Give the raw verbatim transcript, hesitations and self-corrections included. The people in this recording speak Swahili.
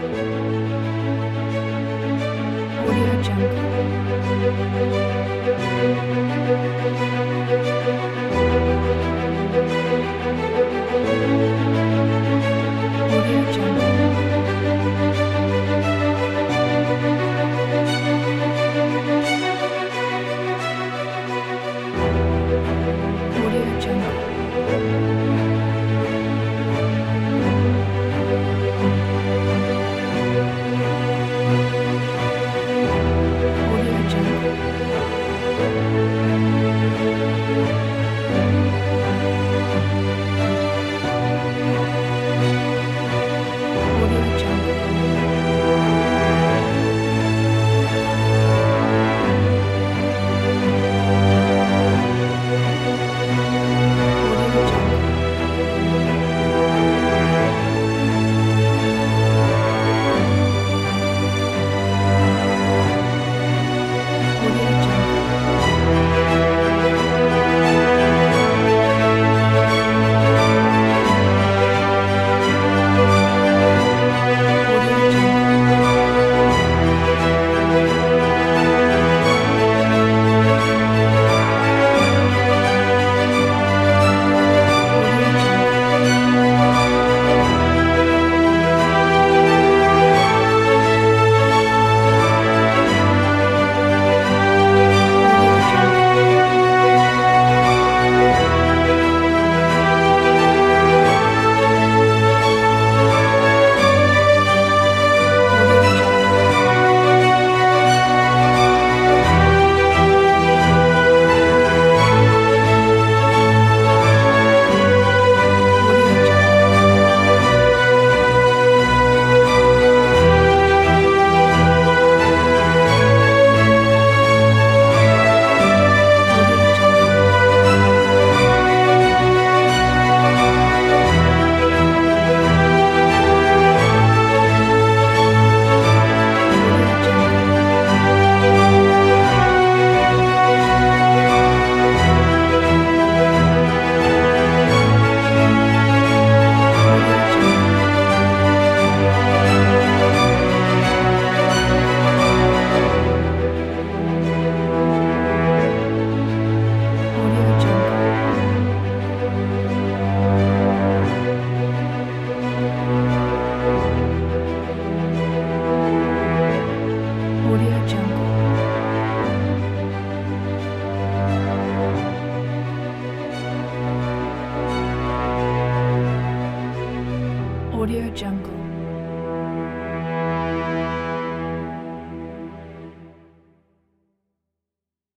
Audio Jungle. Audio Jungle. Audio Jungle. Audio Jungle. Audio Jungle. Audio Jungle. Audio Jungle. Audio Jungle. Audio Jungle. Audio Jungle. Audio Jungle. Audio Jungle. Audio Jungle. Audio Jungle. Audio Jungle. Audio Jungle. Audio Jungle. Audio Jungle.